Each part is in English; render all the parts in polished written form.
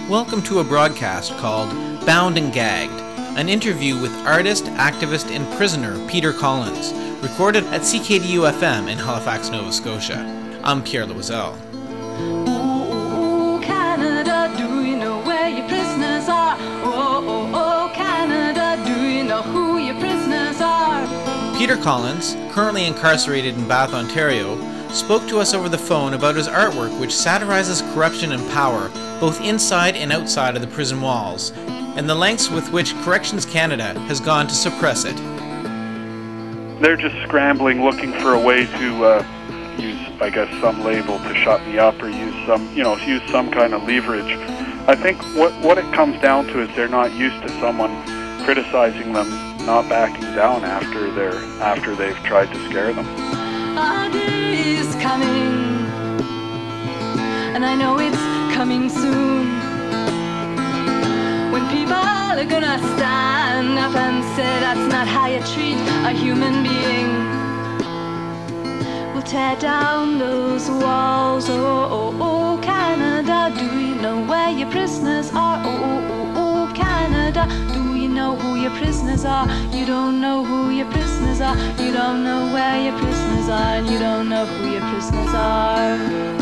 Welcome to a broadcast called Bound and Gagged, an interview with artist, activist, and prisoner Peter Collins, recorded at CKDU-FM in Halifax, Nova Scotia. I'm Pierre Loisel. Oh, Canada, do you know where your prisoners are? Oh, Canada, do you know who your prisoners are? Peter Collins, currently incarcerated in Bath, Ontario, spoke to us over the phone about his artwork which satirizes corruption and power both inside and outside of the prison walls, and the lengths with which Corrections Canada has gone to suppress it. They're just scrambling, looking for a way to use, I guess, some label to shut me up or use some kind of leverage. I think what it comes down to is they're not used to someone criticizing them, not backing down after they've tried to scare them. Our day is coming, and I know it's coming soon, when people are gonna stand up and say that's not how you treat a human being. We'll tear down those walls. Oh, Canada, do you know where your prisoners are? Oh, Canada, do you know who your prisoners are? You don't know who your prisoners are. You don't know where your prisoners are, and you don't know who your prisoners are.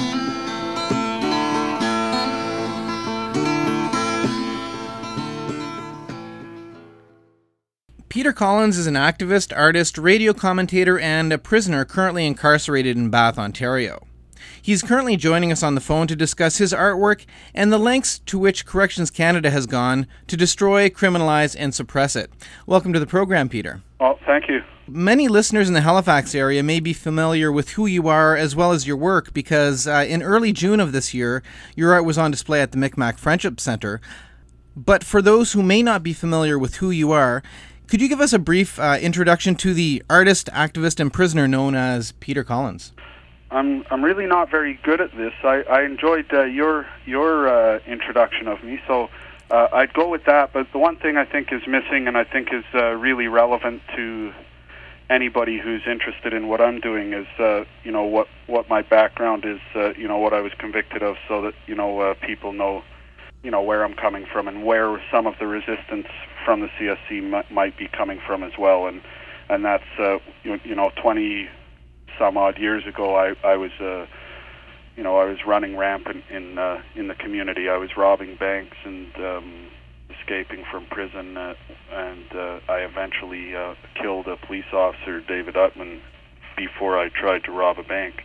Peter Collins is an activist, artist, radio commentator, and a prisoner currently incarcerated in Bath, Ontario. He's currently joining us on the phone to discuss his artwork and the lengths to which Corrections Canada has gone to destroy, criminalize, and suppress it. Welcome to the program, Peter. Oh, thank you. Many listeners in the Halifax area may be familiar with who you are as well as your work because in early June of this year, your art was on display at the Micmac Friendship Centre. But for those who may not be familiar with who you are, could you give us a brief introduction to the artist, activist, and prisoner known as Peter Collins? I'm really not very good at this. I enjoyed your introduction of me, so I'd go with that. But the one thing I think is missing, and I think is really relevant to anybody who's interested in what I'm doing, is what my background is. What I was convicted of, so that people know where I'm coming from and where some of the resistance from the CSC might be coming from as well, and that's 20 some odd years ago I was running rampant in the community. I was robbing banks and escaping from prison, and I eventually killed a police officer, David Utman, before I tried to rob a bank.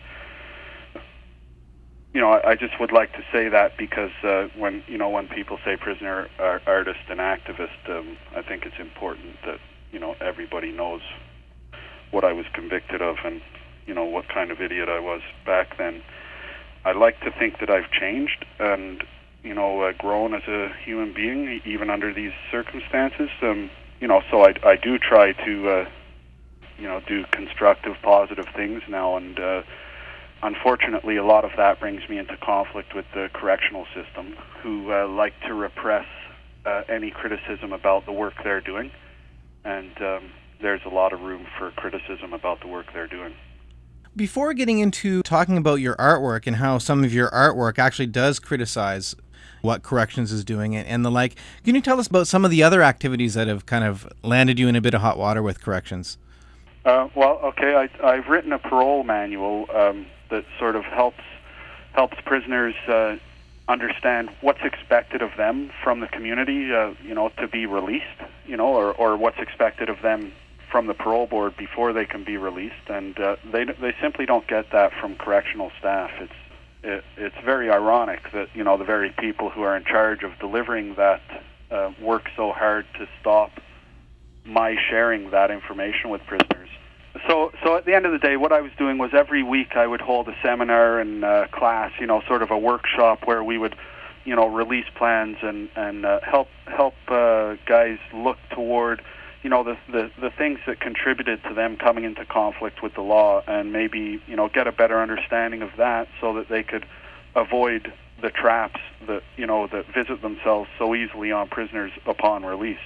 I just would like to say that because when people say prisoner, artist, and activist, I think it's important that everybody knows what I was convicted of and what kind of idiot I was back then. I like to think that I've changed and grown as a human being even under these circumstances. So I do try to do constructive, positive things now, and unfortunately, a lot of that brings me into conflict with the correctional system, who like to repress any criticism about the work they're doing, and there's a lot of room for criticism about the work they're doing. Before getting into talking about your artwork and how some of your artwork actually does criticize what Corrections is doing and the like, can you tell us about some of the other activities that have kind of landed you in a bit of hot water with Corrections? I've written a parole manual that sort of helps prisoners understand what's expected of them from the community, to be released, or what's expected of them from the parole board before they can be released, and they simply don't get that from correctional staff. It's very ironic that the very people who are in charge of delivering that work so hard to stop my sharing that information with prisoners. So at the end of the day, what I was doing was every week I would hold a seminar and class, sort of a workshop where we would, release plans and help guys look toward, the things that contributed to them coming into conflict with the law, and maybe, get a better understanding of that so that they could avoid the traps that, that visit themselves so easily on prisoners upon release.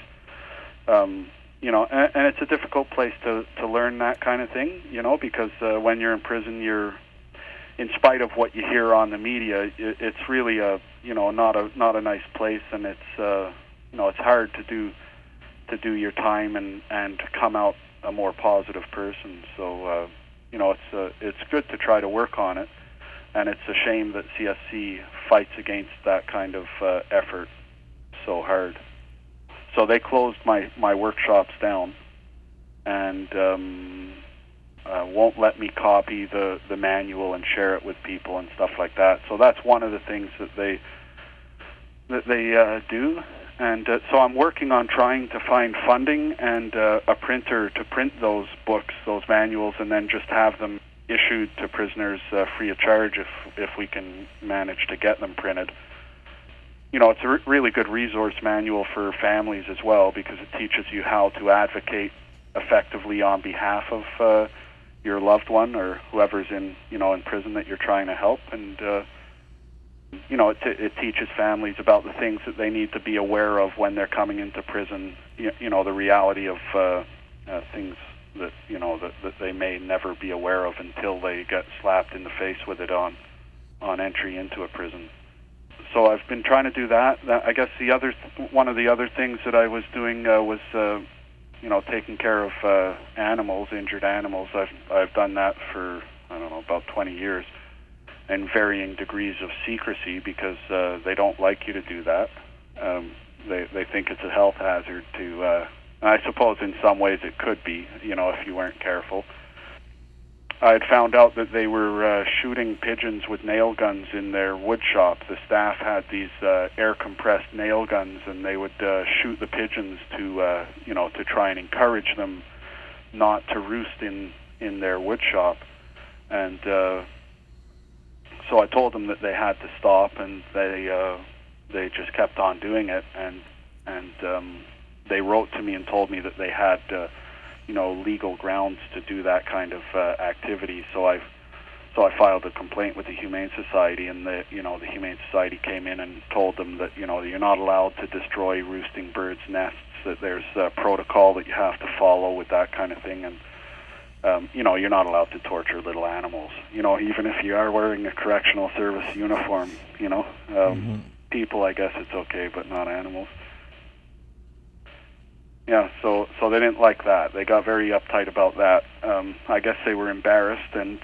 And it's a difficult place to learn that kind of thing, because when you're in prison, in spite of what you hear on the media, it's really not a nice place, and it's it's hard to do your time and to come out a more positive person. So it's good to try to work on it, and it's a shame that CSC fights against that kind of effort so hard. So they closed my workshops down, and won't let me copy the manual and share it with people and stuff like that. So that's one of the things that they do. And so I'm working on trying to find funding and a printer to print those books, those manuals, and then just have them issued to prisoners free of charge if we can manage to get them printed. It's a really good resource manual for families as well, because it teaches you how to advocate effectively on behalf of your loved one or whoever's in prison that you're trying to help. And it teaches families about the things that they need to be aware of when they're coming into prison. The reality of things that that they may never be aware of until they get slapped in the face with it on entry into a prison. So I've been trying to do that. I guess one of the other things that I was doing was taking care of animals, injured animals. I've done that for about 20 years. And varying degrees of secrecy, because they don't like you to do that. They think it's a health hazard to, and I suppose in some ways it could be, if you weren't careful. I had found out that they were shooting pigeons with nail guns in their wood shop. The staff had these air-compressed nail guns, and they would shoot the pigeons to try and encourage them not to roost in their wood shop. And so I told them that they had to stop, and they just kept on doing it. And they wrote to me and told me that they had legal grounds to do that kind of activity. So I filed a complaint with the Humane Society, and the Humane Society came in and told them that you're not allowed to destroy roosting birds' nests. That there's a protocol that you have to follow with that kind of thing, and you're not allowed to torture little animals. Even if you are wearing a correctional service uniform. People, I guess it's okay, but not animals. Yeah, so they didn't like that. They got very uptight about that. I guess they were embarrassed, and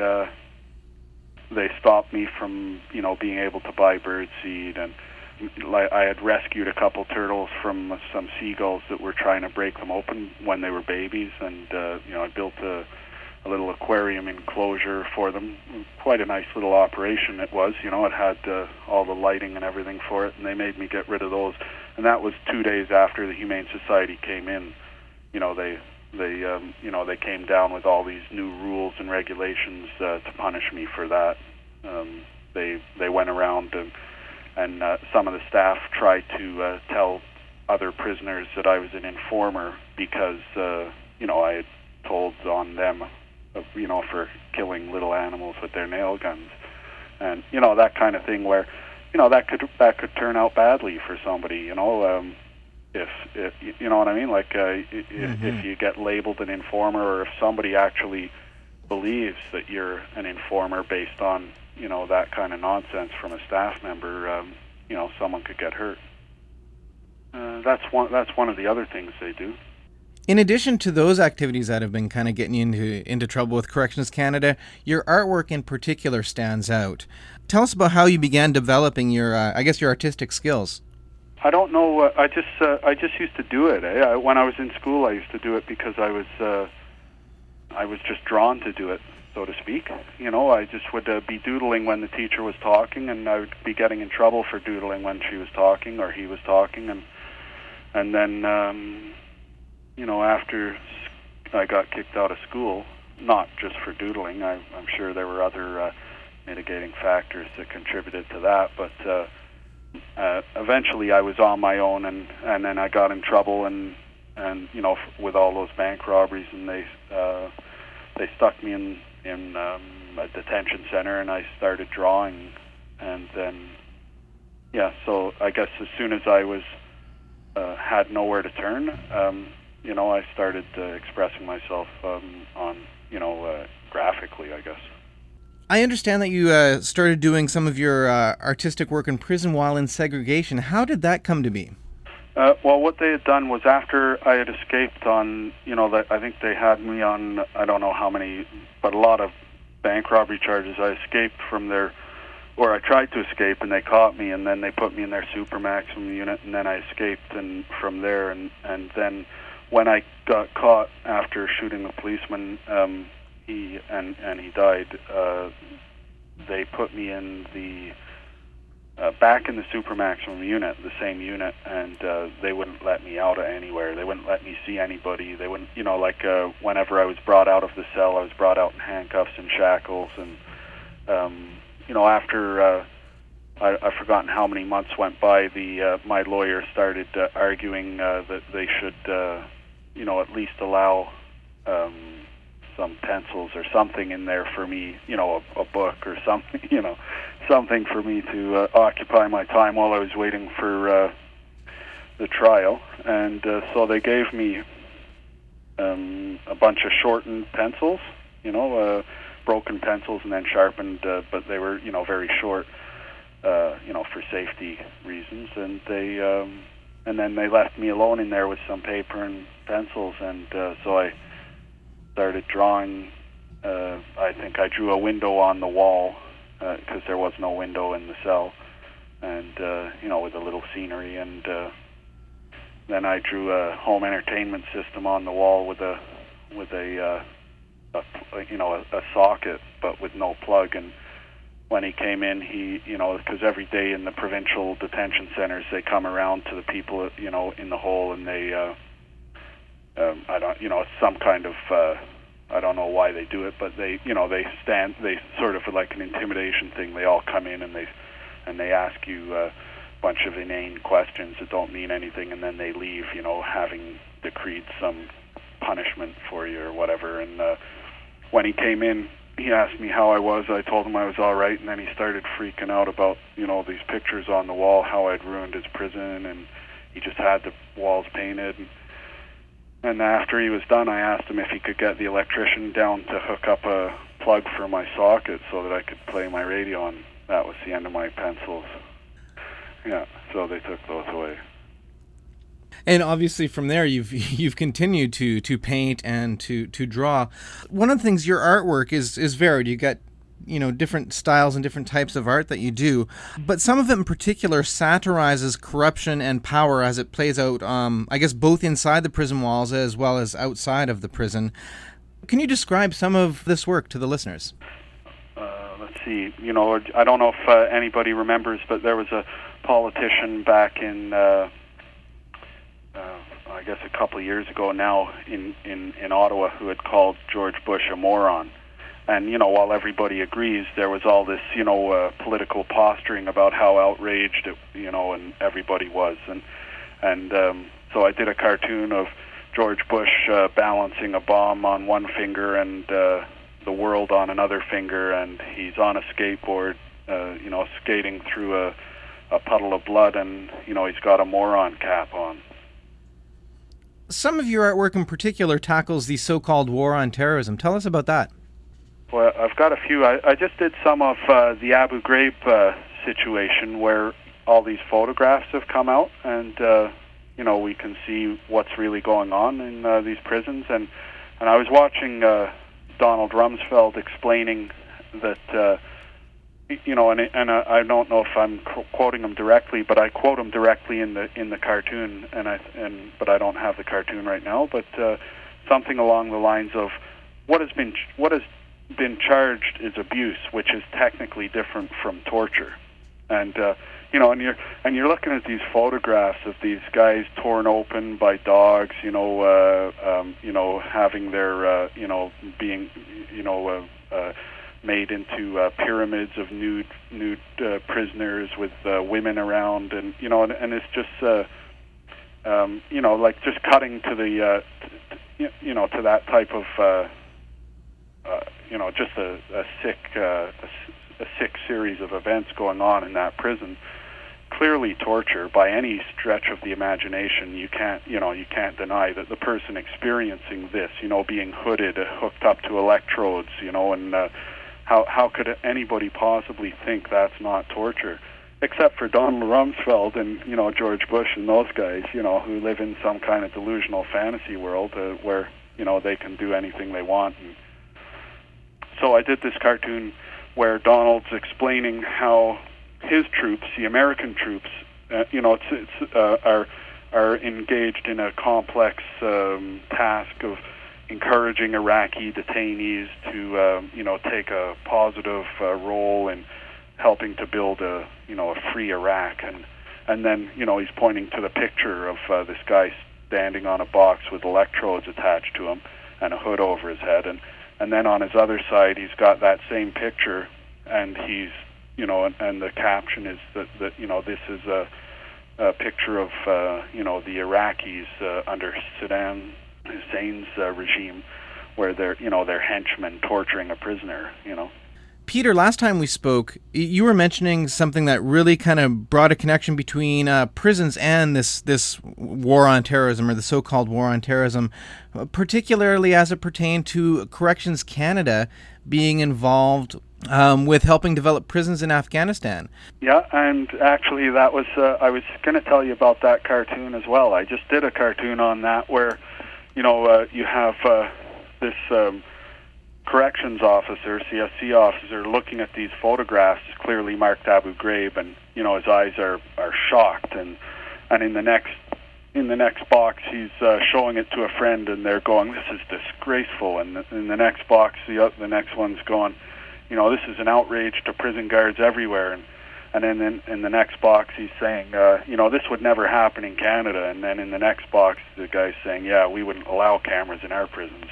they stopped me from being able to buy bird seed. And I had rescued a couple turtles from some seagulls that were trying to break them open when they were babies, and I built a little aquarium enclosure for them. Quite a nice little operation it was. It had all the lighting and everything for it, and they made me get rid of those. And that was 2 days after the Humane Society came in. They came down with all these new rules and regulations to punish me for that. They went around and some of the staff tried to tell other prisoners that I was an informer because I had told on them for killing little animals with their nail guns, and that kind of thing where that could turn out badly for somebody. If you know what I mean, like if you get labeled an informer, or if somebody actually believes that you're an informer based on that kind of nonsense from a staff member, someone could get hurt. That's one of the other things they do. In addition to those activities that have been kind of getting you into trouble with Corrections Canada, your artwork in particular stands out. Tell us about how you began developing your artistic skills. I don't know. I just used to do it. When I was in school, I used to do it because I was just drawn to do it, so to speak. I just would be doodling when the teacher was talking, and I would be getting in trouble for doodling when she was talking or he was talking, and then after I got kicked out of school, not just for doodling. I'm sure there were other mitigating factors that contributed to that, but eventually I was on my own, and then I got in trouble, and with all those bank robberies, and they stuck me in a detention center, and I started drawing, and then so I guess as soon as I was had nowhere to turn, I started expressing myself on graphically, I guess. I understand that you started doing some of your artistic work in prison while in segregation. How did that come to be? Well, what they had done was after I had escaped on, I think they had me on, I don't know how many, but a lot of bank robbery charges. I escaped from their, or I tried to escape, and they caught me, and then they put me in their super maximum unit, and then I escaped from there, and then when I got caught after shooting the policeman, he died. They put me in the back in the super maximum unit, the same unit, and they wouldn't let me out of anywhere. They wouldn't let me see anybody. They wouldn't, whenever I was brought out of the cell, I was brought out in handcuffs and shackles, and after I've forgotten how many months went by, my lawyer started arguing that they should, at least allow some pencils or something in there for me, a book or something, something for me to occupy my time while I was waiting for the trial. And so they gave me a bunch of shortened pencils, broken pencils and then sharpened, but they were, very short, for safety reasons. And then they left me alone in there with some paper and pencils, and so I started drawing. I think I drew a window on the wall because there was no window in the cell, and with a little scenery, and then I drew a home entertainment system on the wall with a socket, but with no plug. And when he came in, because every day in the provincial detention centers, they come around to the people, in the hole, and they, it's some kind of, I don't know why they do it, but they sort of like an intimidation thing. They all come in and they ask you a bunch of inane questions that don't mean anything, and then they leave, having decreed some punishment for you or whatever. And when he came in, he asked me how I was. I told him I was all right, and then he started freaking out about, these pictures on the wall, how I'd ruined his prison, and he just had the walls painted. And after he was done, I asked him if he could get the electrician down to hook up a plug for my socket so that I could play my radio, and that was the end of my pencils. Yeah, so they took those away. And obviously from there you've continued to paint and to draw. One of the things, your artwork is varied. You got different styles and different types of art that you do, but some of it in particular satirizes corruption and power as it plays out, I guess, both inside the prison walls as well as outside of the prison. Can you describe some of this work to the listeners? Let's see. I don't know if anybody remembers, but there was a politician back in I guess a couple of years ago now in Ottawa who had called George Bush a moron. And, while everybody agrees, there was all this, political posturing about how outraged, and everybody was. And so I did a cartoon of George Bush balancing a bomb on one finger and the world on another finger, and he's on a skateboard, skating through a puddle of blood, and, he's got a moron cap on. Some of your artwork in particular tackles the so-called war on terrorism. Tell us about that. Well, I've got a few. I just did some of the Abu Ghraib situation where all these photographs have come out, and we can see what's really going on in these prisons. And I was watching Donald Rumsfeld explaining that, and I don't know if I'm quoting him directly, but I quote him directly in the cartoon, but I don't have the cartoon right now. But something along the lines of what has been charged is abuse, which is technically different from torture. And and you're looking at these photographs of these guys torn open by dogs, having their being made into pyramids of nude prisoners with women around, and and it's just like just cutting to the to that type of just a sick series of events going on in that prison. Clearly torture by any stretch of the imagination. You can't deny that the person experiencing this, being hooded, hooked up to electrodes, and how could anybody possibly think that's not torture? Except for Donald Rumsfeld and, George Bush and those guys, who live in some kind of delusional fantasy world where, they can do anything they want. And so I did this cartoon where Donald's explaining how his troops, the American troops, are engaged in a complex task of encouraging Iraqi detainees to, take a positive role in helping to build a free Iraq, and then he's pointing to the picture of this guy standing on a box with electrodes attached to him and a hood over his head, and then on his other side he's got that same picture, and he's and the caption is that this is a picture of the Iraqis under Saddam Hussein's regime, where they're henchmen torturing a prisoner. Peter, last time we spoke, you were mentioning something that really kind of brought a connection between prisons and this war on terrorism, or the so-called war on terrorism, particularly as it pertained to Corrections Canada being involved with helping develop prisons in Afghanistan. Yeah, and actually that was, I was going to tell you about that cartoon as well. I just did a cartoon on that where, you have this corrections officer, CSC officer, looking at these photographs clearly marked Abu Ghraib, and his eyes are shocked, and in the next box he's showing it to a friend, and they're going, "This is disgraceful," and in the next box the next one's going, "This is an outrage to prison guards everywhere," and then in the next box he's saying, "This would never happen in Canada," and then in the next box the guy's saying, "Yeah, we wouldn't allow cameras in our prisons."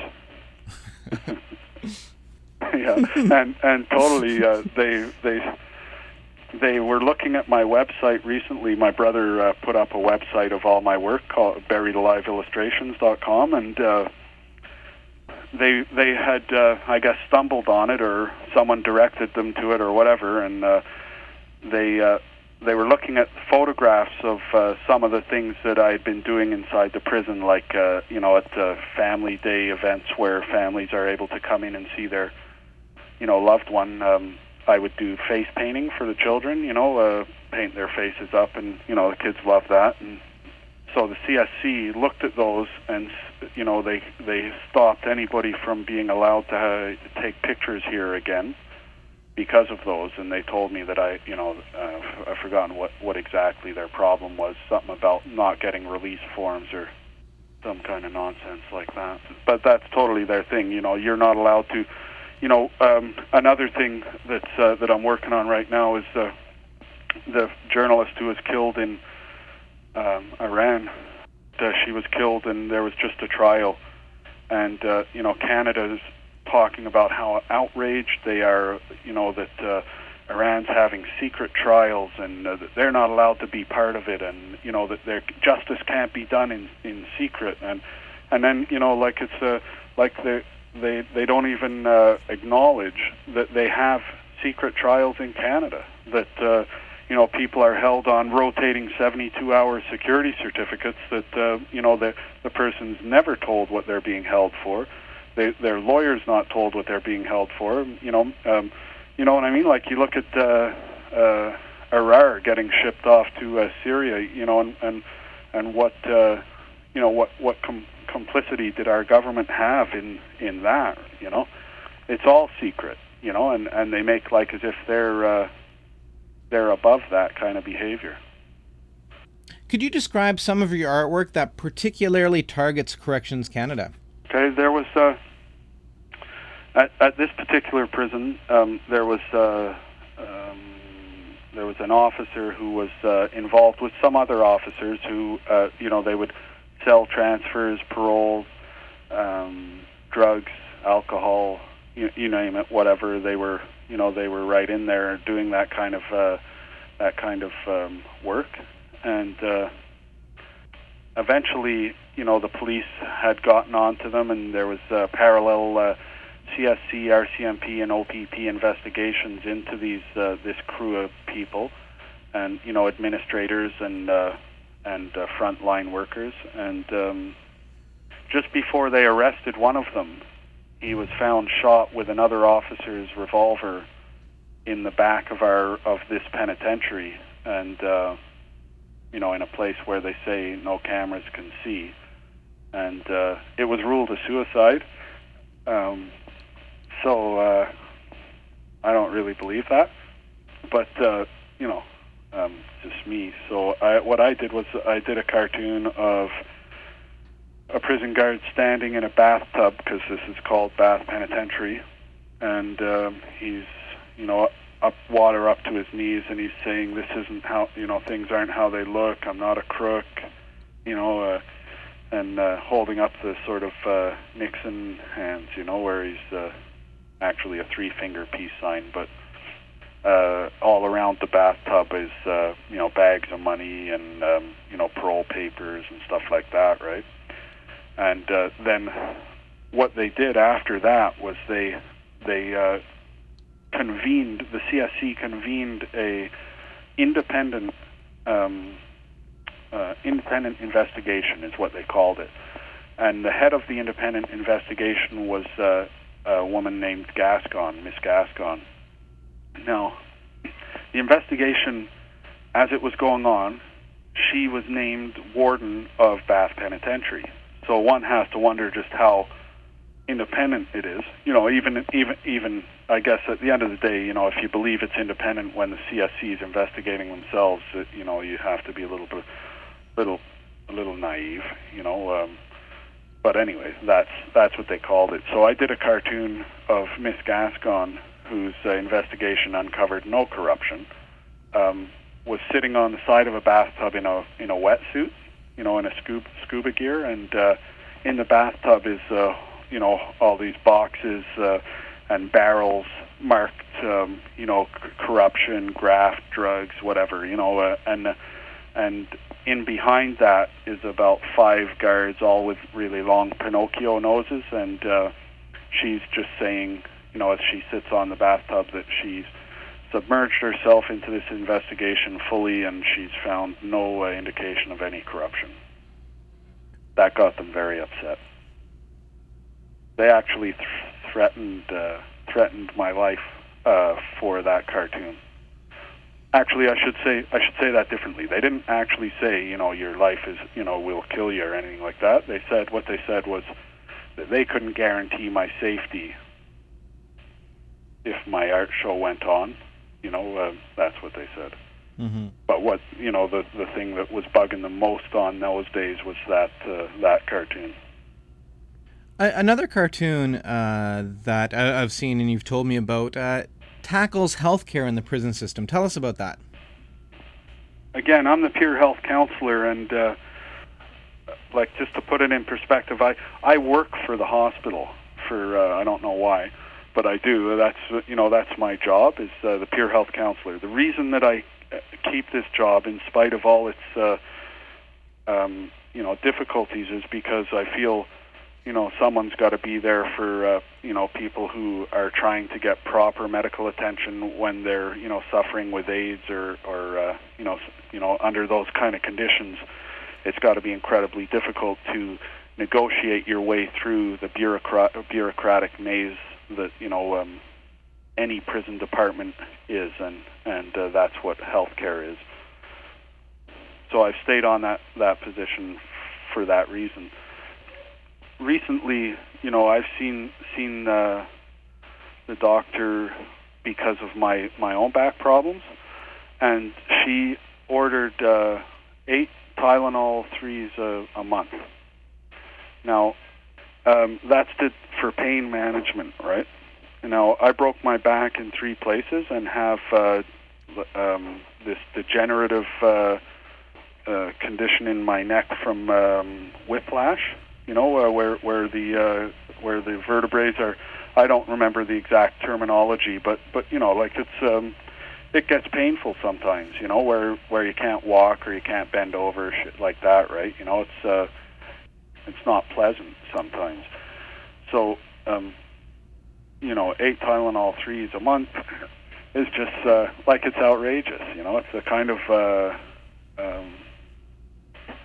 Yeah, and totally, they were looking at my website recently. My brother put up a website of all my work called buriedaliveillustrations.com, and they had, I guess, stumbled on it, or someone directed them to it, or whatever, and they were looking at photographs of some of the things that I had been doing inside the prison, like at family day events where families are able to come in and see their loved one. I would do face painting for the children, paint their faces up, and the kids love that. And so the CSC looked at those, and they stopped anybody from being allowed to take pictures here again because of those. And they told me that I've forgotten what exactly their problem was, something about not getting release forms or some kind of nonsense like that. But that's totally their thing. You're not allowed to. Another thing that I'm working on right now is the journalist who was killed in Iran. She was killed, and there was just a trial. And Canada's talking about how outraged they are. That Iran's having secret trials, and that they're not allowed to be part of it, and that their justice can't be done in secret. And then They don't even acknowledge that they have secret trials in Canada, that people are held on rotating 72-hour security certificates, that the person's never told what they're being held for. Their lawyer's not told what they're being held for. You know what I mean? Like, you look at Arar getting shipped off to Syria, and what complicity did our government have in that? It's all secret, and they make like as if they're above that kind of behavior. Could you describe some of your artwork that particularly targets Corrections Canada? Okay, there was at this particular prison, there was an officer who was involved with some other officers who they would cell transfers, parole, drugs, alcohol, you name it, whatever. They were right in there doing that kind of work, and eventually, the police had gotten onto them, and there was parallel CSC, RCMP, and OPP investigations into this crew of people, and administrators and frontline workers, and just before they arrested one of them, he was found shot with another officer's revolver in the back of this penitentiary, and in a place where they say no cameras can see, and it was ruled a suicide. So I don't really believe that, but just me. So what I did was I did a cartoon of a prison guard standing in a bathtub, because this is called Bath Penitentiary, and he's up water up to his knees, and he's saying, "This isn't how things aren't how they look. I'm not a crook," and holding up the sort of Nixon hands, where he's actually a three-finger peace sign, but all around the bathtub is bags of money and parole papers and stuff like that, right? And then what they did after that was they convened, the CSC convened a independent investigation, is what they called it. And the head of the independent investigation was a woman named Gascon, Miss Gascon. Now, the investigation, as it was going on, she was named warden of Bath Penitentiary. So one has to wonder just how independent it is. Even I guess at the end of the day, if you believe it's independent when the CSC is investigating themselves, you have to be a little naive, But anyway, that's what they called it. So I did a cartoon of Miss Gascon, whose investigation uncovered no corruption, was sitting on the side of a bathtub in a wetsuit, in a scuba gear, and in the bathtub is all these boxes and barrels marked corruption, graft, drugs, whatever, and in behind that is about 5 guards, all with really long Pinocchio noses, and she's just saying, as she sits on the bathtub, that she's submerged herself into this investigation fully, and she's found no indication of any corruption. That got them very upset. They actually threatened my life for that cartoon. Actually, I should say that differently. They didn't actually say, your life is, we'll kill you or anything like that. What they said was that they couldn't guarantee my safety if my art show went on. That's what they said. Mm-hmm. But what, the thing that was bugging them most on those days was that cartoon. Another cartoon that I've seen and you've told me about tackles healthcare in the prison system. Tell us about that. Again, I'm the peer health counselor, and just to put it in perspective, I work for the hospital for I don't know why, but I do. That's my job, is the peer health counselor. The reason that I keep this job in spite of all its difficulties is because I feel someone's got to be there for people who are trying to get proper medical attention when they're suffering with AIDS or under those kind of conditions. It's got to be incredibly difficult to negotiate your way through the bureaucratic maze that any prison department is, and that's what healthcare is. So I've stayed on that position for that reason. Recently, I've seen the doctor because of my own back problems, and she ordered 8 Tylenol 3s a month. Now, that's for pain management, right? Now, I broke my back in 3 places and have this degenerative condition in my neck from whiplash. Where the vertebrae are. I don't remember the exact terminology, but it gets painful sometimes. Where you can't walk or you can't bend over, shit like that, right? It's not pleasant sometimes. So 8 Tylenol 3s a month is just it's outrageous. It's a kind of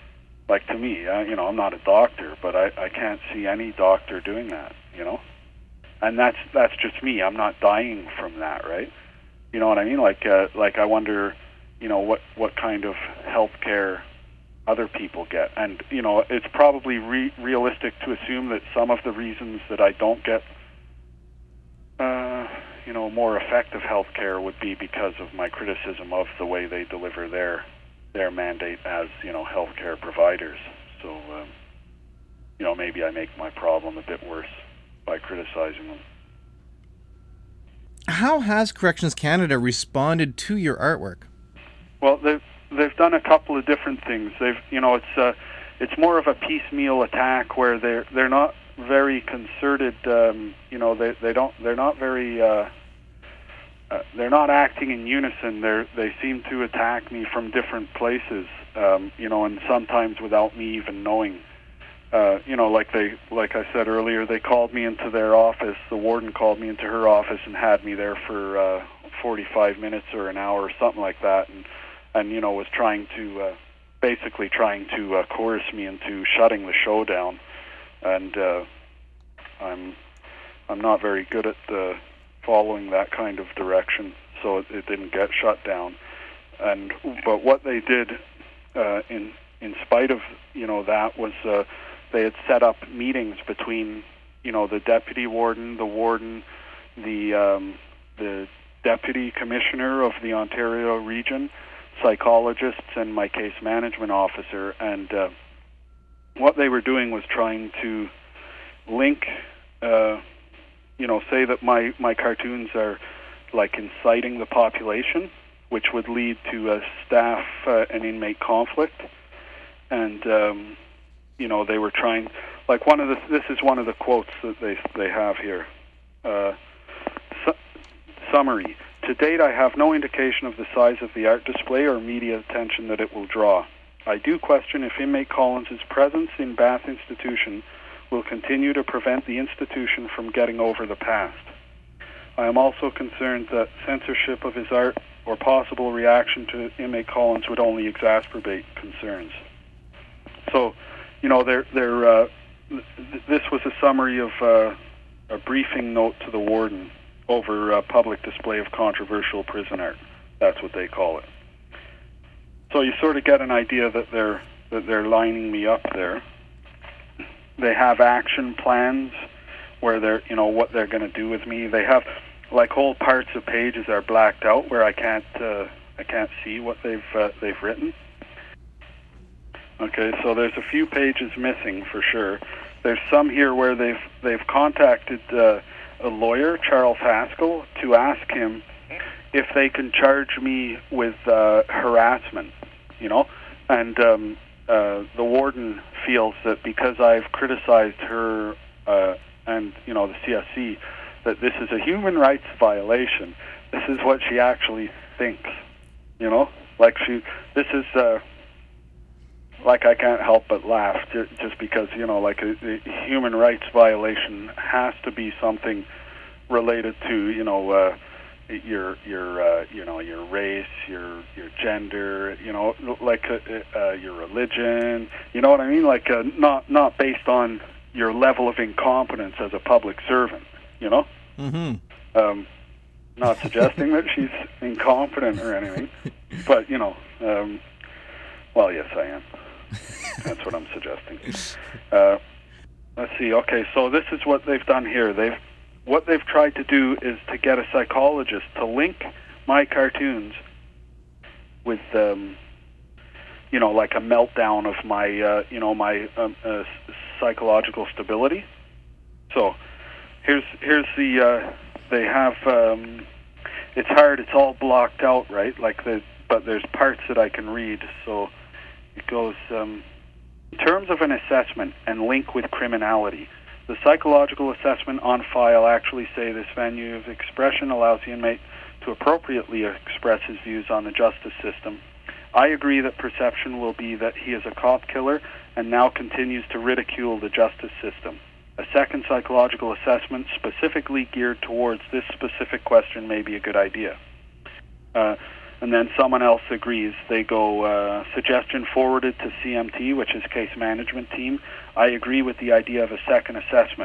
to me, I'm not a doctor, but I can't see any doctor doing that, and that's just me. I'm not dying from that, right? You know what I mean? Like I wonder, what kind of health care other people get. And, it's probably realistic to assume that some of the reasons that I don't get, more effective health care would be because of my criticism of the way they deliver their mandate as, healthcare providers. So, maybe I make my problem a bit worse by criticizing them. How has Corrections Canada responded to your artwork? Well, they've done a couple of different things. It's more of a piecemeal attack where they're not very concerted. They're not acting in unison. They seem to attack me from different places. And sometimes without me even knowing. Like I said earlier, they called me into their office. The warden called me into her office and had me there for 45 minutes or an hour or something like that, and was basically trying to coerce me into shutting the show down. And I'm not very good at following that kind of direction, so it didn't get shut down. But what they did, in spite of that, was they had set up meetings between the deputy warden, the warden, the deputy commissioner of the Ontario region, psychologists, and my case management officer. And what they were doing was trying to link, say that my cartoons are like inciting the population, which would lead to a staff and inmate conflict. And they were trying, like this is one of the quotes that they have here. Summary. To date, I have no indication of the size of the art display or media attention that it will draw. I do question if inmate Collins' presence in Bath Institution will continue to prevent the institution from getting over the past. I am also concerned that censorship of his art or possible reaction to inmate Collins would only exacerbate concerns. So, this was a summary of a briefing note to the warden over a public display of controversial prison art. That's what they call it. So you sort of get an idea that they're lining me up there. They have action plans where they're what they're going to do with me. They have like whole parts of pages are blacked out where I can't see what they've written. Okay, so there's a few pages missing for sure. There's some here where they've contacted a lawyer, Charles Haskell, to ask him if they can charge me with harassment, and the warden feels that because I've criticized her and the CSC, that this is a human rights violation. This is what she actually thinks, like I can't help but laugh just because, a human rights violation has to be something related to, your race, your gender, your religion, you know what I mean? Like, not based on your level of incompetence as a public servant, Mm-hmm. Not suggesting that she's incompetent or anything, but, well, yes, I am. That's what I'm suggesting. Let's see. Okay, so this is what they've done here. What they've tried to do is to get a psychologist to link my cartoons with, like a meltdown of my, my psychological stability. So here's the. They have. It's hard. It's all blocked out, right? But there's parts that I can read. So it goes. In terms of an assessment and link with criminality, the psychological assessment on file actually say this venue of expression allows the inmate to appropriately express his views on the justice system. I agree that perception will be that he is a cop killer and now continues to ridicule the justice system. A second psychological assessment specifically geared towards this specific question may be a good idea. And then someone else agrees. They go, suggestion forwarded to CMT, which is case management team. I agree with the idea of a second assessment.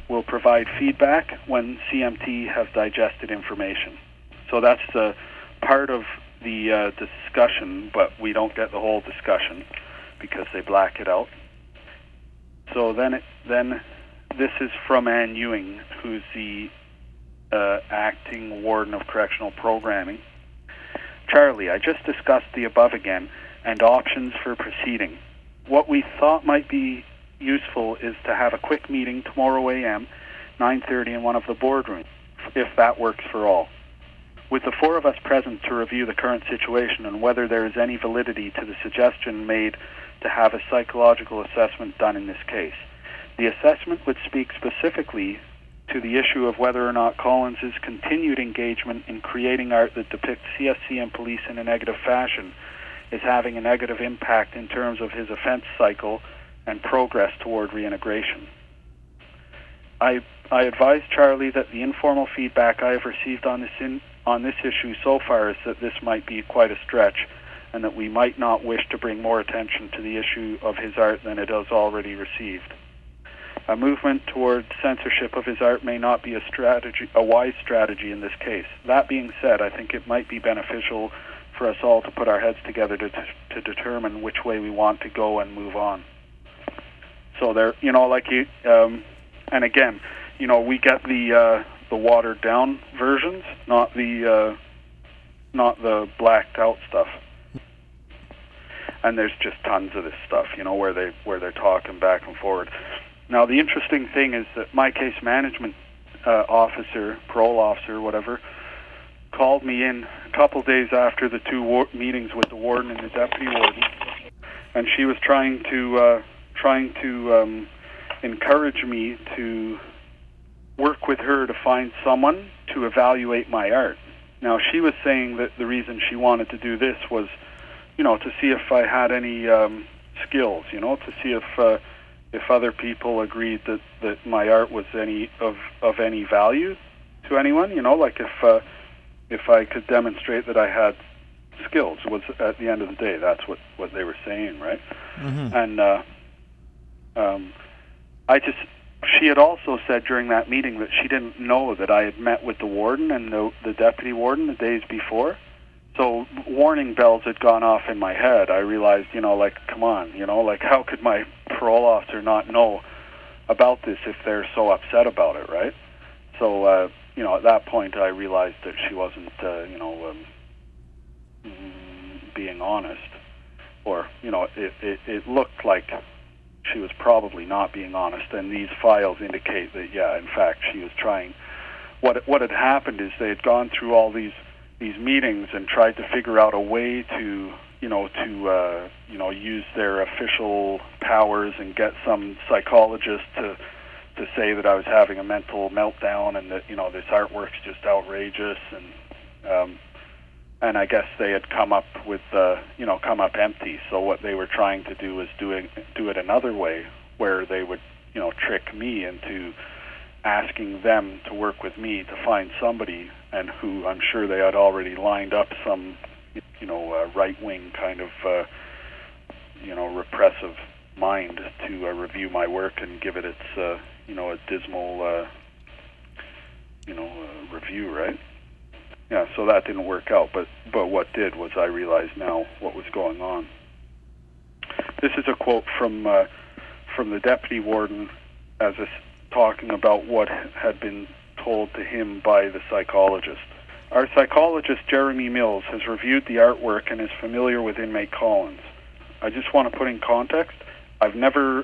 will provide feedback when CMT has digested information. So that's the part of the discussion, but we don't get the whole discussion because they black it out. So then this is from Ann Ewing, who's the acting warden of correctional programming. Charlie, I just discussed the above again and options for proceeding. What we thought might be useful is to have a quick meeting tomorrow a.m., 9:30 in one of the boardrooms, if that works for all. With the four of us present to review the current situation and whether there is any validity to the suggestion made to have a psychological assessment done in this case. The assessment would speak specifically to the issue of whether or not Collins's continued engagement in creating art that depicts CSC and police in a negative fashion is having a negative impact in terms of his offense cycle and progress toward reintegration. I advise Charlie that the informal feedback I have received on this issue so far is that this might be quite a stretch and that we might not wish to bring more attention to the issue of his art than it has already received. A movement toward censorship of his art may not be a wise strategy in this case. That being said, I think it might be beneficial for us all to put our heads together to determine which way we want to go and move on. So there, and again, we get the watered down versions, not the blacked out stuff. And there's just tons of this stuff, where they're talking back and forward. Now, the interesting thing is that my case management officer, parole officer, whatever, called me in a couple days after the two meetings with the warden and the deputy warden, and she was trying to encourage me to work with her to find someone to evaluate my art. Now, she was saying that the reason she wanted to do this was, to see if I had any skills, to see if other people agreed that my art was of any value to anyone, like if I could demonstrate that I had skills, was at the end of the day, that's what they were saying, right? Mm-hmm. And she had also said during that meeting that she didn't know that I had met with the warden and the deputy warden the days before. So warning bells had gone off in my head. I realized, come on, how could my parole officer not know about this if they're so upset about it, right? So, at that point I realized that she wasn't, being honest. Or, it looked like she was probably not being honest, and these files indicate that, yeah, in fact, she was trying. What had happened is they had gone through all these meetings and tried to figure out a way to use their official powers and get some psychologist to say that I was having a mental meltdown and that this artwork's just outrageous, and I guess they had come up empty. So what they were trying to do was do it another way, where they would trick me into asking them to work with me to find somebody, and who I'm sure they had already lined up some right-wing kind of repressive mind to review my work and give it its a dismal review, right? Yeah, so that didn't work out, but what did was I realized now what was going on. This is a quote from the deputy warden talking about what had been told to him by the psychologist. Our psychologist, Jeremy Mills, has reviewed the artwork and is familiar with inmate Collins. I just want to put in context. I've never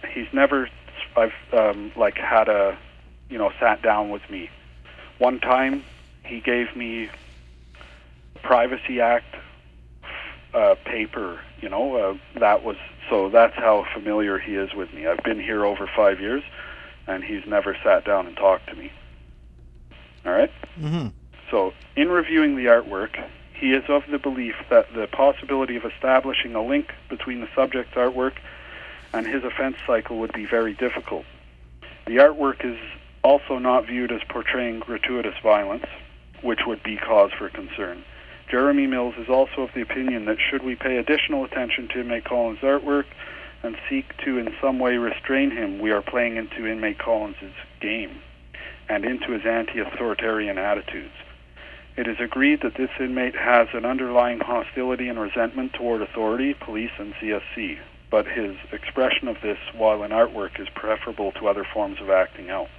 had sat down with me. One time, he gave me Privacy Act paper, that's how familiar he is with me. I've been here over 5 years, and he's never sat down and talked to me. All right? Mm-hmm. So, in reviewing the artwork, he is of the belief that the possibility of establishing a link between the subject's artwork and his offense cycle would be very difficult. The artwork is also not viewed as portraying gratuitous violence, which would be cause for concern. Jeremy Mills is also of the opinion that should we pay additional attention to inmate Collins' artwork, and seek to in some way restrain him, we are playing into inmate Collins's game and into his anti-authoritarian attitudes. It is agreed that this inmate has an underlying hostility and resentment toward authority, police, and CSC, but his expression of this while in artwork is preferable to other forms of acting out.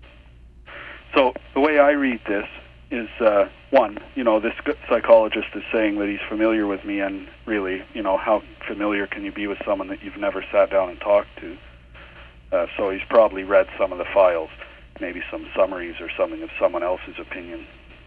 So the way I read this is, one, this psychologist is saying that he's familiar with me, and really, how familiar can you be with someone that you've never sat down and talked to? So he's probably read some of the files, maybe some summaries or something of someone else's opinion.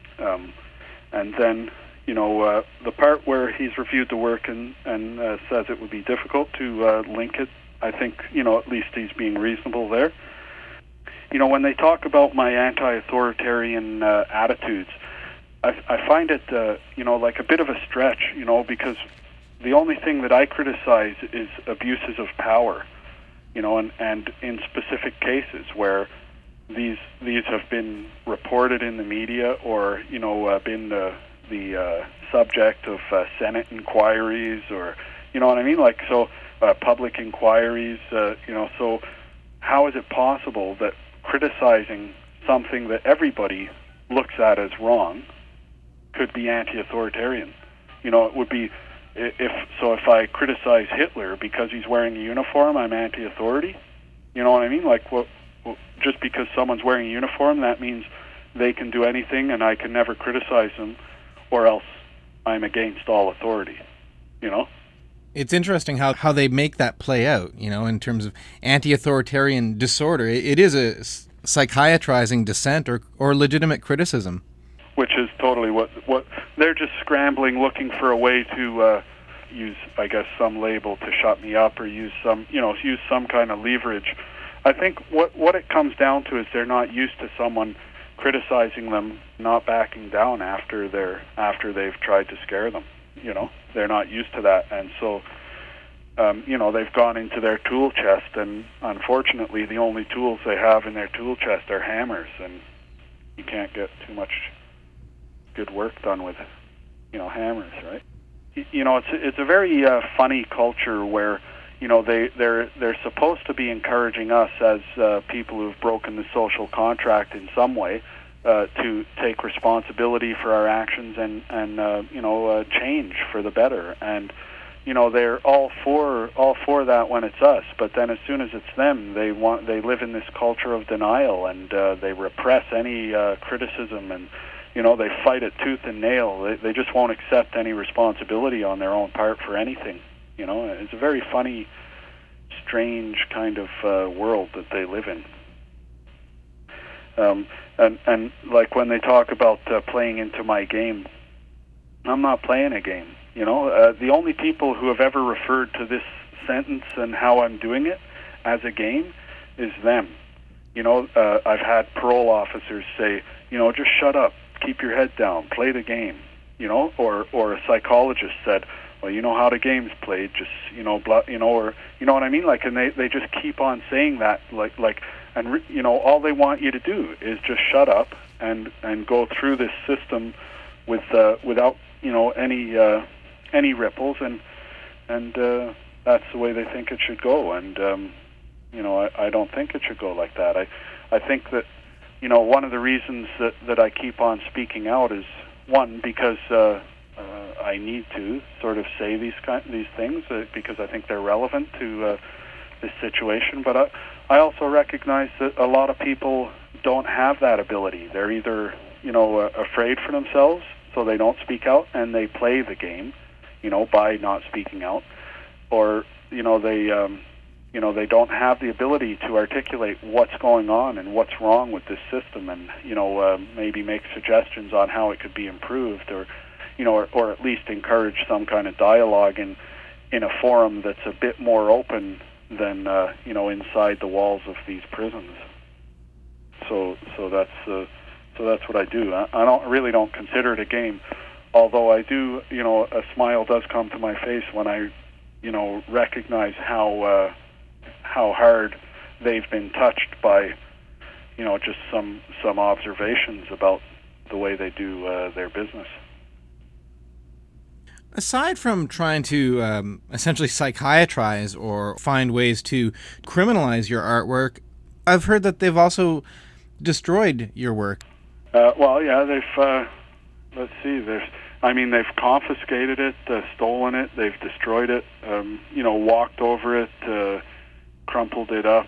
And then, the part where he's reviewed the work and says it would be difficult to link it, I think, at least he's being reasonable there. When they talk about my anti-authoritarian attitudes, I find it, like a bit of a stretch, because the only thing that I criticize is abuses of power, and in specific cases where these have been reported in the media or, been the subject of Senate inquiries or, you know what I mean? Like, so public inquiries, so how is it possible that criticizing something that everybody looks at as wrong could be anti-authoritarian? It would be, if I criticize Hitler because he's wearing a uniform, I'm anti-authority? You know what I mean? Like, well, just because someone's wearing a uniform, that means they can do anything and I can never criticize them, or else I'm against all authority, It's interesting how they make that play out, in terms of anti-authoritarian disorder. It is a psychiatrizing dissent or legitimate criticism. Which is totally what they're just scrambling, looking for a way to use, I guess, some label to shut me up or use some kind of leverage. I think what it comes down to is they're not used to someone criticizing them, not backing down after they've tried to scare them. They're not used to that, and so they've gone into their tool chest, and unfortunately, the only tools they have in their tool chest are hammers, and you can't get too much good work done with hammers, right? It's a very funny culture where they're supposed to be encouraging us as people who've broken the social contract in some way to take responsibility for our actions and change for the better. And they're all for that when it's us, but then as soon as it's them, they live in this culture of denial, and they repress any criticism, and they fight it tooth and nail. They just won't accept any responsibility on their own part for anything. It's a very funny, strange kind of world that they live in. And like when they talk about playing into my game, I'm not playing a game. The only people who have ever referred to this sentence and how I'm doing it as a game is them. I've had parole officers say, just shut up, keep your head down, play the game. Or a psychologist said, well, how the game's played, just, or, you know what I mean? Like, and they just keep on saying that, and all they want you to do is just shut up and go through this system without, any ripples, and that's the way they think it should go, and, I don't think it should go like that. I think that, one of the reasons that I keep on speaking out is, one, because I need to sort of say these things because I think they're relevant to this situation. But I also recognize that a lot of people don't have that ability. They're either afraid for themselves, so they don't speak out, and they play the game, by not speaking out, or they don't have the ability to articulate what's going on and what's wrong with this system, and maybe make suggestions on how it could be improved, or or at least encourage some kind of dialogue in a forum that's a bit more open than inside the walls of these prisons. So that's what I do. I really don't consider it a game, although I do. A smile does come to my face when I recognize how hard they've been touched by just some observations about the way they do their business. Aside from trying to essentially psychiatrize or find ways to criminalize your artwork, I've heard that they've also destroyed your work. Well, yeah, they've, let's see, they've confiscated it, stolen it, they've destroyed it, walked over it, crumpled it up,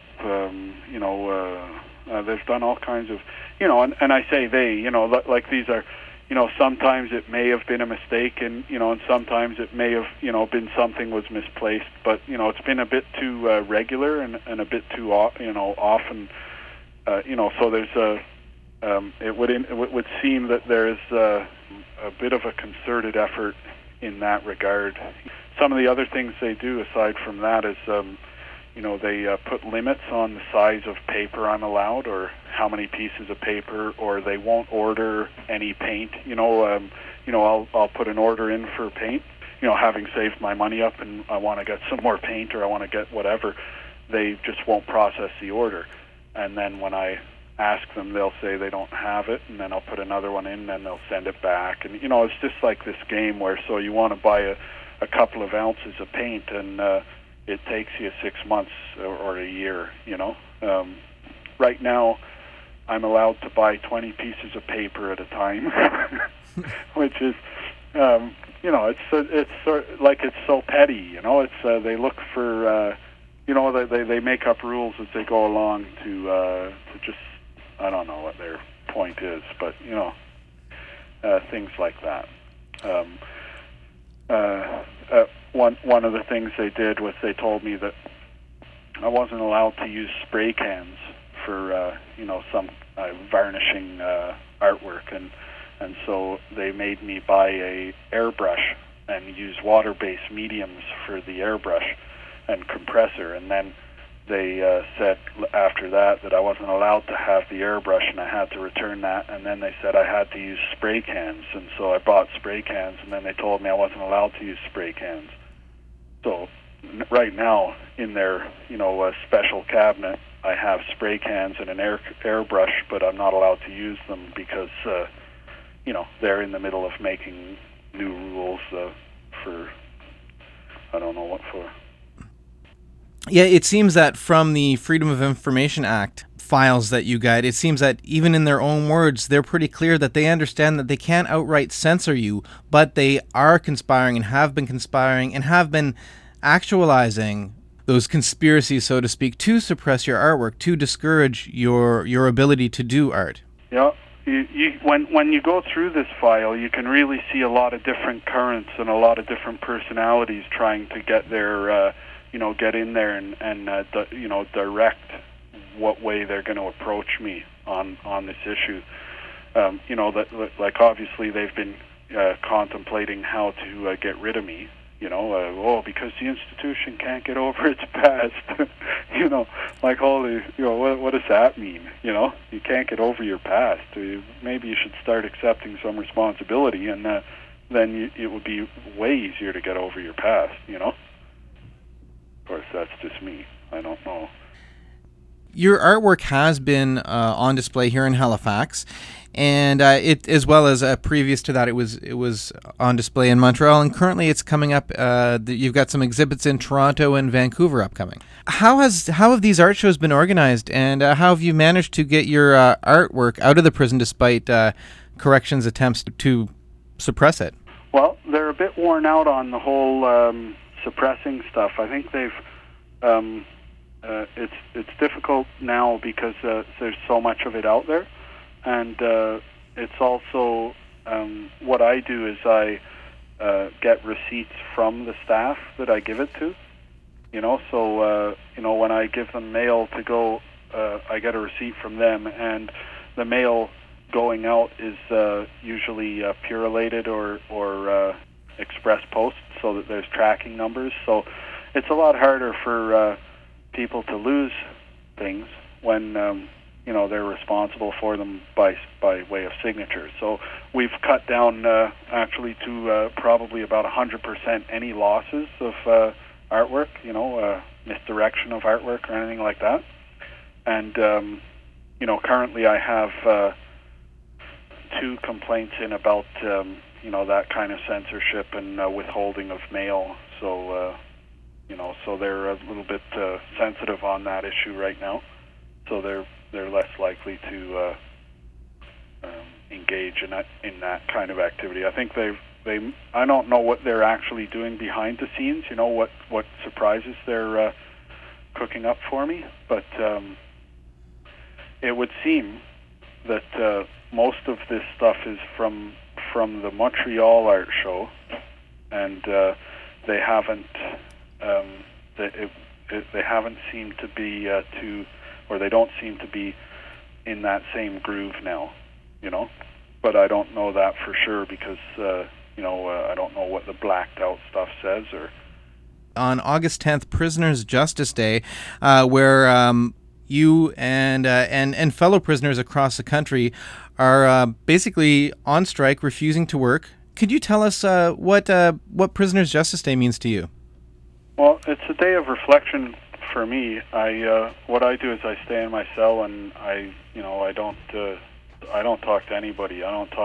they've done all kinds of, and I say they, like these are, sometimes it may have been a mistake, and sometimes it may have, been something was misplaced, but, it's been a bit too regular and a bit too, often, so there's it would seem that there's a bit of a concerted effort in that regard. Some of the other things they do aside from that is, they put limits on the size of paper I'm allowed, or how many pieces of paper, or they won't order any paint. I'll put an order in for paint. Having saved my money up and I want to get some more paint, or I want to get whatever, they just won't process the order. And then when I ask them, they'll say they don't have it, and then I'll put another one in, and then they'll send it back. And it's just like this game where so you want to buy a couple of ounces of paint, and it takes you 6 months or a year. Right now, I'm allowed to buy 20 pieces of paper at a time, which is, it's sort of like it's so petty. It's they look for, they make up rules as they go along to just. I don't know what their point is, but things like that. One of the things they did was they told me that I wasn't allowed to use spray cans for some varnishing artwork, and so they made me buy a airbrush and use water-based mediums for the airbrush and compressor, and then they said after that I wasn't allowed to have the airbrush, and I had to return that, and then they said I had to use spray cans, and so I bought spray cans, and then they told me I wasn't allowed to use spray cans. So right now in their special cabinet, I have spray cans and an airbrush, but I'm not allowed to use them because they're in the middle of making new rules for I don't know what for. Yeah, it seems that from the Freedom of Information Act files that you got, it seems that even in their own words, they're pretty clear that they understand that they can't outright censor you, but they are conspiring and have been actualizing those conspiracies, so to speak, to suppress your artwork, to discourage your ability to do art. Yeah. When you go through this file, you can really see a lot of different currents and a lot of different personalities trying to get their get in there and direct what way they're going to approach me on this issue. That like obviously they've been contemplating how to get rid of me. Because the institution can't get over its past. Like all the, what does that mean? You can't get over your past. Maybe you should start accepting some responsibility, and then it would be way easier to get over your past. Of course, that's just me. I don't know. Your artwork has been on display here in Halifax, and it, as well as previous to that, it was on display in Montreal, and currently it's coming up. You've got some exhibits in Toronto and Vancouver upcoming. How have these art shows been organized, and how have you managed to get your artwork out of the prison despite corrections attempts to suppress it? Well, they're a bit worn out on the whole suppressing stuff. I think they've. It's difficult now because there's so much of it out there, and it's also what I do is I get receipts from the staff that I give it to. So when I give them mail to go, I get a receipt from them, and the mail going out is usually purelated or express post, so that there's tracking numbers. So it's a lot harder for people to lose things when they're responsible for them by way of signature. So we've cut down actually to probably about 100% any losses of artwork, misdirection of artwork or anything like that. And currently I have 2 complaints in about that kind of censorship and withholding of mail. So so they're a little bit sensitive on that issue right now. So they're less likely to engage in that kind of activity. I think I don't know what they're actually doing behind the scenes. What surprises they're cooking up for me, but it would seem that most of this stuff is from the Montreal Art Show, and they haven't they haven't seemed to be or they don't seem to be in that same groove now, But I don't know that for sure because I don't know what the blacked out stuff says. Or on August 10th, Prisoners' Justice Day, where you and fellow prisoners across the country are basically on strike, refusing to work. Could you tell us what Prisoners' Justice Day means to you? Well, it's a day of reflection for me. What I do is I stay in my cell and I don't talk to anybody.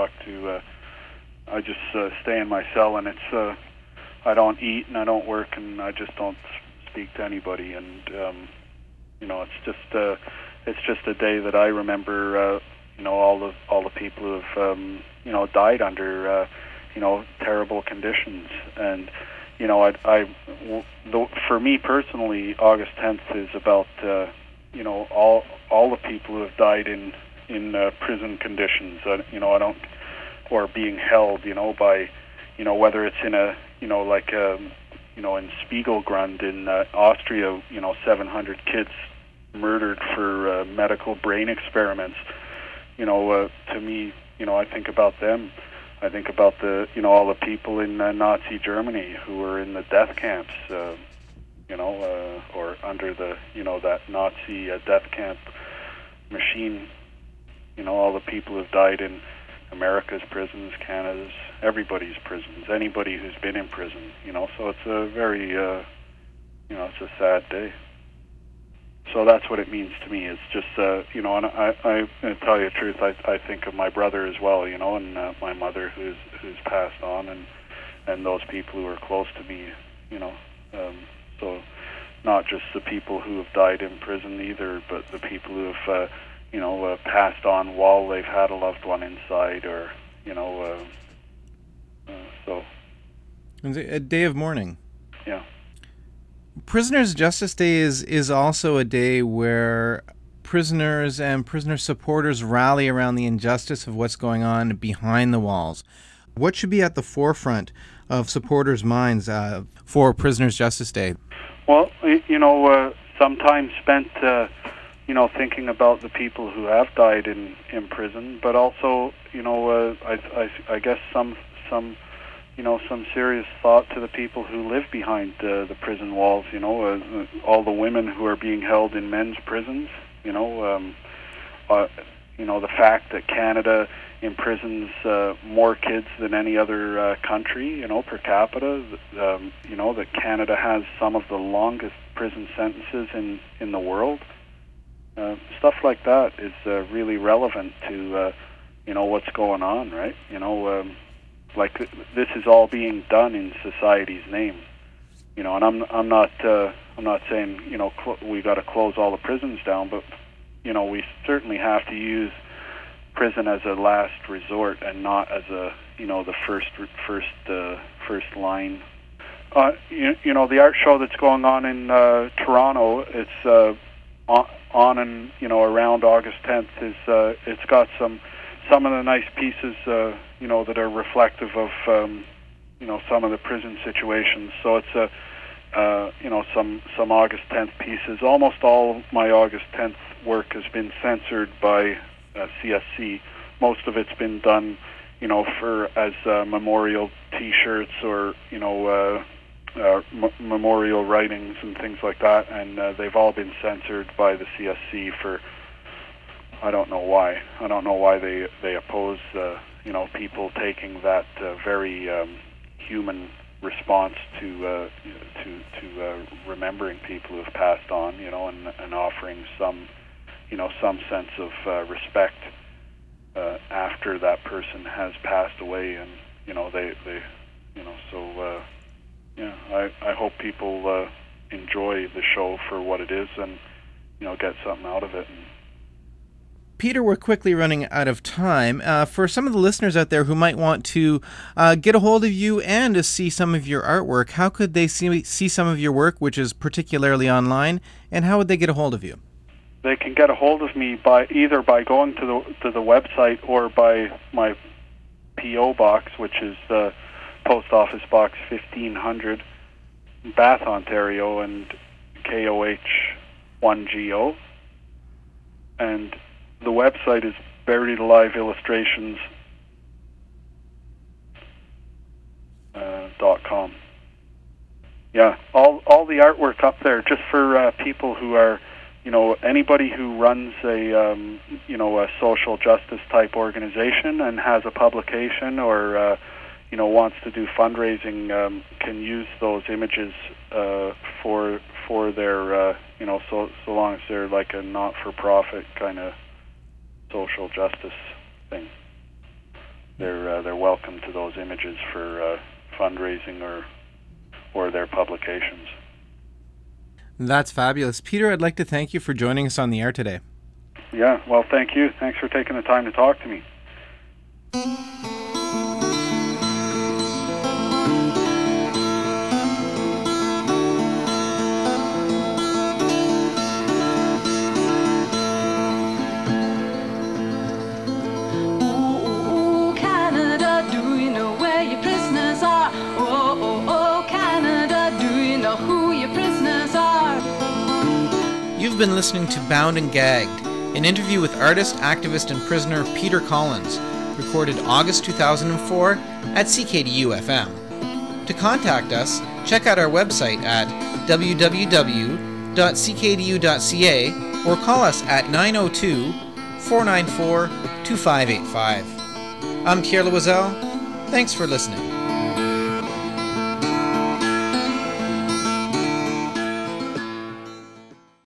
I just stay in my cell, and it's I don't eat and I don't work and I just don't speak to anybody. And it's just a day that I remember. All the people who have died under terrible conditions. And for me personally, August 10th is about all the people who have died in prison conditions. I don't, or being held, by, whether it's in a, in Spiegelgrund in Austria, 700 kids murdered for medical brain experiments. To me, I think about them. I think about all the people in Nazi Germany who were in the death camps, or under the, that Nazi death camp machine. All the people who've died in America's prisons, Canada's, everybody's prisons, anybody who's been in prison, So it's a very, it's a sad day. So that's what it means to me. It's just, and I tell you the truth, I think of my brother as well, and my mother who's passed on, and those people who are close to me, so not just the people who have died in prison either, but the people who have, passed on while they've had a loved one inside, or, so. It's a day of mourning. Yeah. Prisoners' Justice Day is also a day where prisoners and prisoner supporters rally around the injustice of what's going on behind the walls. What should be at the forefront of supporters' minds for Prisoners' Justice Day? Well, some time spent, thinking about the people who have died in prison, but also, I guess some serious thought to the people who live behind the prison walls. All the women who are being held in men's prisons. The fact that Canada imprisons more kids than any other country, per capita. That Canada has some of the longest prison sentences in the world. Stuff like that is really relevant to what's going on, right? Like this is all being done in society's name, and I'm not saying we got to close all the prisons down, but we certainly have to use prison as a last resort and not as a the first line. The art show that's going on in Toronto, it's on and around August 10th is it's got some of the nice pieces that are reflective of some of the prison situations. So it's some August 10th pieces. Almost all my August 10th work has been censored by CSC. Most of it's been done for as memorial T-shirts or memorial writings and things like that, and they've all been censored by the CSC for I don't know why. I don't know why they oppose people taking that very human response to remembering people who have passed on, and offering some sense of respect after that person has passed away, and I hope people enjoy the show for what it is and get something out of it. Peter, we're quickly running out of time. For some of the listeners out there who might want to get a hold of you and to see some of your artwork, how could they see some of your work, which is particularly online, and how would they get a hold of you? They can get a hold of me either by going to the website or by my P.O. box, which is the Post Office Box 1500, Bath, Ontario, and KOH 1GO. And the website is Buried Alive Illustrations .com. Yeah, all the artwork up there, just for people who are, anybody who runs a social justice type organization and has a publication or wants to do fundraising, can use those images for their so long as they're like a not-for-profit kind of social justice thing. They're welcome to those images for fundraising or their publications. That's fabulous. Peter, I'd like to thank you for joining us on the air today. Yeah, well, thank you. Thanks for taking the time to talk to me. You've been listening to Bound and Gagged, an interview with artist, activist, and prisoner Peter Collins, recorded August 2004 at CKDU-FM. To contact us, check out our website at www.ckdu.ca or call us at 902-494-2585. I'm Pierre Loisel. Thanks for listening.